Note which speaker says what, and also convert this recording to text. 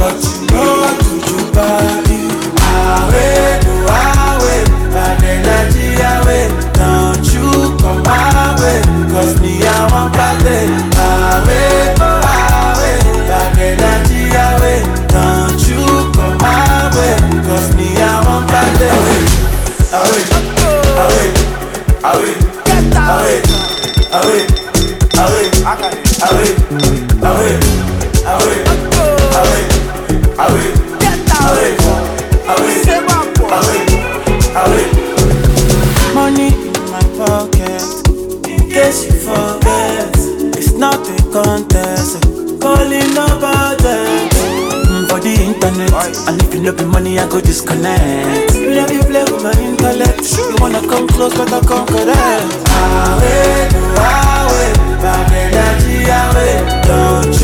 Speaker 1: but you know to do body. Away, do away, bad energy away. Don't you come my way, cause me I want party. Away, do away, bad energy away. Don't you come my way, cause me I want party. Away, away, away, away, away, away, away, away, away, away, away, away. Money in my pocket, in case you forget. It's not a contest, calling no budget. For the internet, and if you no be money, I go disconnect. You love you play with my intellect. You wanna come close, but I come correct. Away, do away, bad energy away. Don't